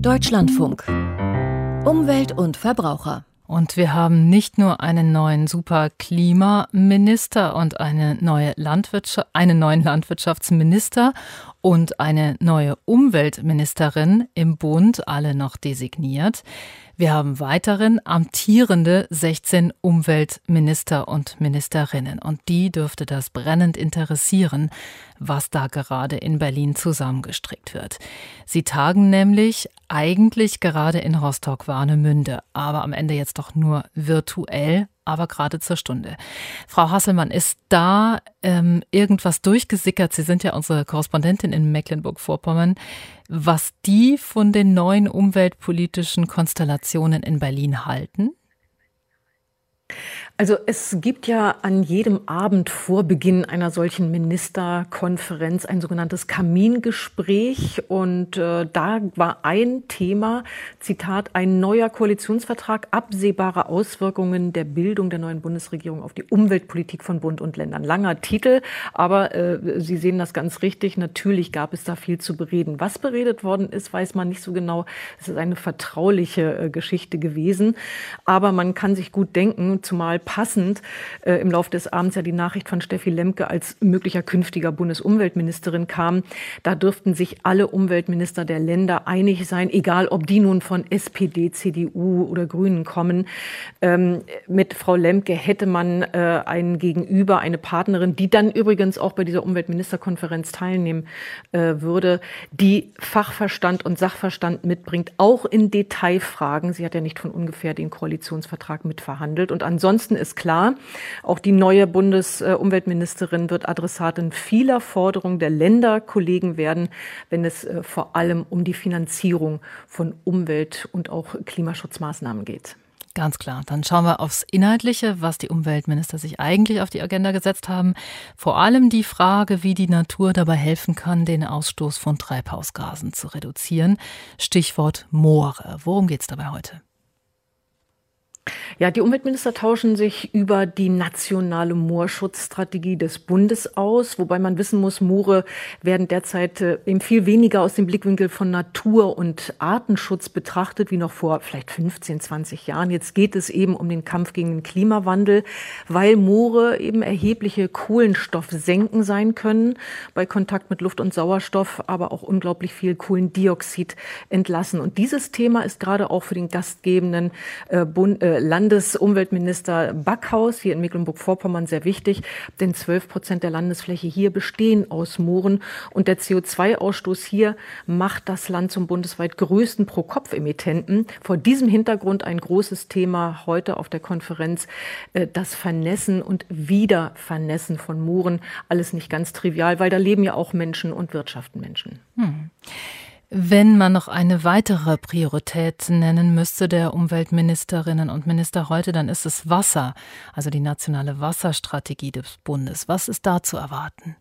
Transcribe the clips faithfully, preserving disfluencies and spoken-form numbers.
Deutschlandfunk. Umwelt und Verbraucher. Und wir haben nicht nur einen neuen Super-Klimaminister und eine neue Landwirtschaft, einen neuen Landwirtschaftsminister und eine neue Umweltministerin im Bund, alle noch designiert. Wir haben weiterhin amtierende sechzehn Umweltminister und Ministerinnen. Und die dürfte das brennend interessieren, was da gerade in Berlin zusammengestrickt wird. Sie tagen nämlich eigentlich gerade in Rostock-Warnemünde, aber am Ende jetzt doch nur virtuell, aber gerade zur Stunde. Frau Hasselmann, ist da ähm, irgendwas durchgesickert? Sie sind ja unsere Korrespondentin in Mecklenburg-Vorpommern, was die von den neuen umweltpolitischen Konstellationen in Berlin halten? Also es gibt ja an jedem Abend vor Beginn einer solchen Ministerkonferenz ein sogenanntes Kamingespräch. Und äh, da war ein Thema, Zitat, ein neuer Koalitionsvertrag, absehbare Auswirkungen der Bildung der neuen Bundesregierung auf die Umweltpolitik von Bund und Ländern. Langer Titel, aber äh, Sie sehen das ganz richtig. Natürlich gab es da viel zu bereden. Was beredet worden ist, weiß man nicht so genau. Es ist eine vertrauliche äh, Geschichte gewesen. Aber man kann sich gut denken, zumal passend äh, im Laufe des Abends ja die Nachricht von Steffi Lemke als möglicher künftiger Bundesumweltministerin kam. Da dürften sich alle Umweltminister der Länder einig sein, egal ob die nun von S P D, C D U oder Grünen kommen. Ähm, mit Frau Lemke hätte man äh, einen Gegenüber, eine Partnerin, die dann übrigens auch bei dieser Umweltministerkonferenz teilnehmen äh, würde, die Fachverstand und Sachverstand mitbringt, auch in Detailfragen. Sie hat ja nicht von ungefähr den Koalitionsvertrag mitverhandelt. Und ansonsten ist klar, auch die neue Bundesumweltministerin wird Adressatin vieler Forderungen der Länderkollegen werden, wenn es vor allem um die Finanzierung von Umwelt- und auch Klimaschutzmaßnahmen geht. Ganz klar. Dann schauen wir aufs Inhaltliche, was die Umweltminister sich eigentlich auf die Agenda gesetzt haben. Vor allem die Frage, wie die Natur dabei helfen kann, den Ausstoß von Treibhausgasen zu reduzieren. Stichwort Moore. Worum geht es dabei heute? Ja, die Umweltminister tauschen sich über die nationale Moorschutzstrategie des Bundes aus, wobei man wissen muss, Moore werden derzeit eben viel weniger aus dem Blickwinkel von Natur- und Artenschutz betrachtet, wie noch vor vielleicht fünfzehn, zwanzig Jahren. Jetzt geht es eben um den Kampf gegen den Klimawandel, weil Moore eben erhebliche Kohlenstoffsenken sein können, bei Kontakt mit Luft und Sauerstoff, aber auch unglaublich viel Kohlendioxid entlassen. Und dieses Thema ist gerade auch für den gastgebenden äh, Bund, äh, Landesumweltminister Backhaus hier in Mecklenburg-Vorpommern sehr wichtig, denn zwölf Prozent der Landesfläche hier bestehen aus Mooren und der C O zwei Ausstoß hier macht das Land zum bundesweit größten Pro-Kopf-Emittenten. Vor diesem Hintergrund ein großes Thema heute auf der Konferenz, das Vernässen und Wiedervernässen von Mooren. Alles nicht ganz trivial, weil da leben ja auch Menschen und wirtschaften Menschen. Hm. Wenn man noch eine weitere Priorität nennen müsste der Umweltministerinnen und Minister heute, dann ist es Wasser, also die nationale Wasserstrategie des Bundes. Was ist da zu erwarten?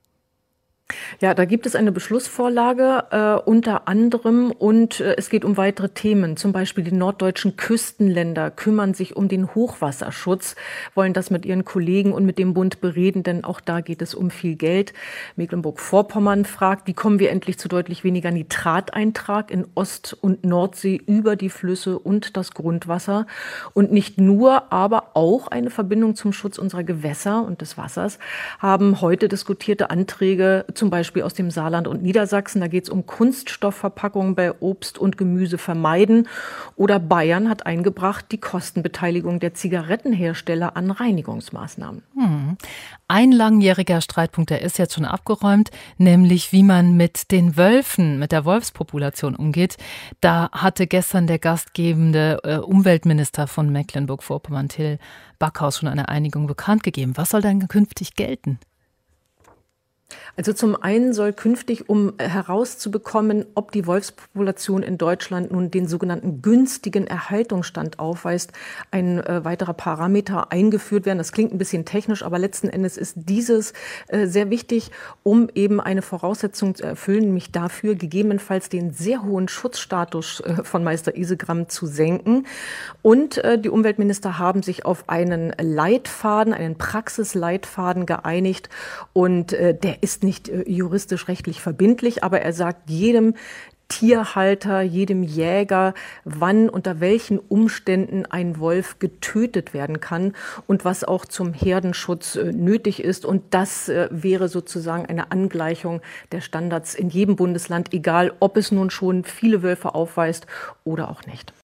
Ja, da gibt es eine Beschlussvorlage äh, unter anderem und äh, es geht um weitere Themen. Zum Beispiel die norddeutschen Küstenländer kümmern sich um den Hochwasserschutz, wollen das mit ihren Kollegen und mit dem Bund bereden, denn auch da geht es um viel Geld. Mecklenburg-Vorpommern fragt, wie kommen wir endlich zu deutlich weniger Nitrateintrag in Ost- und Nordsee über die Flüsse und das Grundwasser. Und nicht nur, aber auch eine Verbindung zum Schutz unserer Gewässer und des Wassers haben heute diskutierte Anträge zum Beispiel aus dem Saarland und Niedersachsen. Da geht es um Kunststoffverpackungen bei Obst und Gemüse vermeiden. Oder Bayern hat eingebracht die Kostenbeteiligung der Zigarettenhersteller an Reinigungsmaßnahmen. Hm. Ein langjähriger Streitpunkt, der ist jetzt schon abgeräumt, nämlich wie man mit den Wölfen, mit der Wolfspopulation umgeht. Da hatte gestern der gastgebende äh, Umweltminister von Mecklenburg-Vorpommern, Till Backhaus, schon eine Einigung bekannt gegeben. Was soll dann künftig gelten? Also zum einen soll künftig, um herauszubekommen, ob die Wolfspopulation in Deutschland nun den sogenannten günstigen Erhaltungsstand aufweist, ein äh, weiterer Parameter eingeführt werden. Das klingt ein bisschen technisch, aber letzten Endes ist dieses äh, sehr wichtig, um eben eine Voraussetzung zu erfüllen, nämlich dafür gegebenenfalls den sehr hohen Schutzstatus äh, von Meister Isegram zu senken. Und äh, die Umweltminister haben sich auf einen Leitfaden, einen Praxisleitfaden geeinigt und äh, der ist nicht äh, juristisch rechtlich verbindlich, aber er sagt jedem Tierhalter, jedem Jäger, wann, unter welchen Umständen ein Wolf getötet werden kann und was auch zum Herdenschutz äh, nötig ist. Und das äh, wäre sozusagen eine Angleichung der Standards in jedem Bundesland, egal ob es nun schon viele Wölfe aufweist oder auch nicht.